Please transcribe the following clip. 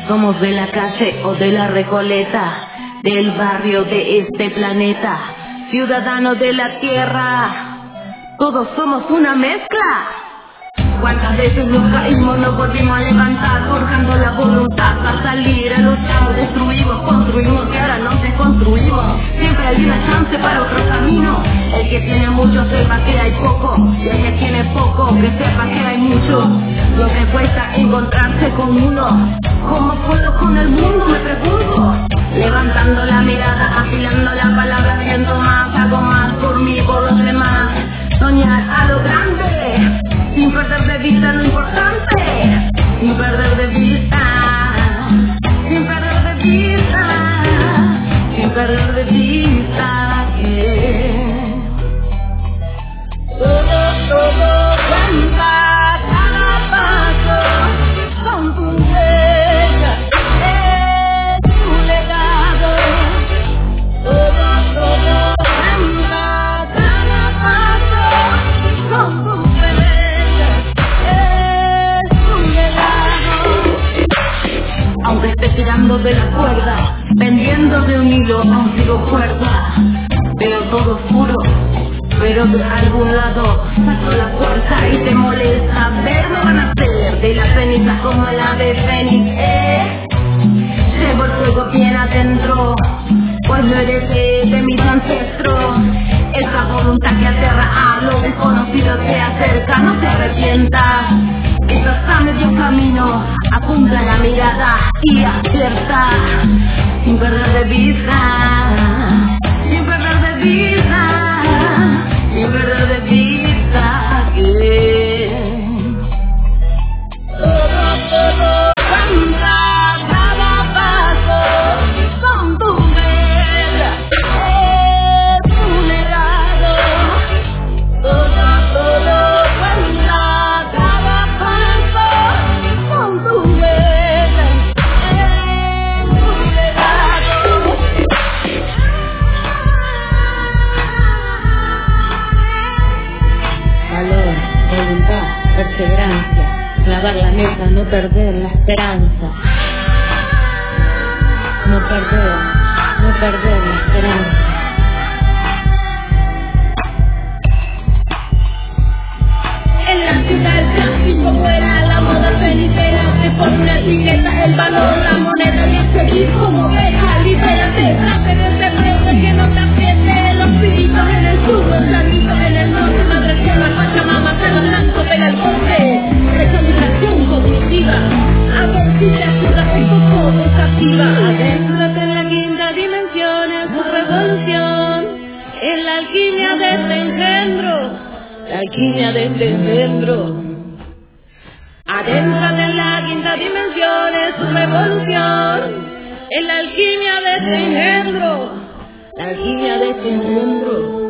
Somos de la calle o de la Recoleta, del barrio de este planeta, ciudadanos de la tierra, todos somos una mezcla. Cuántas veces nos caímos, nos volvimos a levantar, forjando la voluntad para salir a luchar. Destruimos, construimos y ahora nos desconstruimos. Siempre hay una chance para otro camino. El que tiene mucho sepa que hay poco, y el que tiene poco que sepa que hay mucho. Lo que cuesta encontrarse con uno. ¿Cómo puedo con el mundo? Me pregunto. Levantando la mirada, afilando la palabra, viendo más, hago más por mí, por los demás. Soñar a lo grande, sin perder de vista lo importante, sin perder de vista, sin perder de vista, sin perder de vista que todo cuenta, cada paso con tu huella, es tu legado. Todo cuenta, cada paso con tu huella, es tu legado. Aunque esté tirando de la cuerda, pendiendo de un hilo, aún sigo cuerda. Veo todo oscuro, pero de algún lado saco la fuerza y te molesta verme renacer de las cenizas como el ave fénix. Llevo el fuego bien adentro, pues lo heredé de mis ancestros. Esa voluntad que aterra a lo desconocido se acerca, no te arrepientas. Estás a medio camino, apunta la mirada y acierta, sin perder de vista, sin perder de vista, sin perder de vista que todo cambia cada paso con tu huella, es tu legado. Todo cambia cada paso con tu huella, es tu legado. Valor, voluntad, perseverancia, clavar la meta, no perder la esperanza. No perder la esperanza. En la ciudad el tráfico fuera, la moda cenicera, te pone una etiqueta, el valor, la moneda y el seguir como oveja, libérate, trate de ser libre, que no te apriete, los piritos en el sur, los planitos en el norte, madre tierra, Pachamama, Cerro Blanco, pega el corte, recalibración cognitiva, abortilla, su tráfico todo desactiva, adéntrate en la quinta dimensión, es su revolución, en la alquimia de este engendro. La alquimia de este engendro. Adéntrate en la quinta dimensión, es su revolución. En la alquimia de este engendro. La alquimia de este engendro.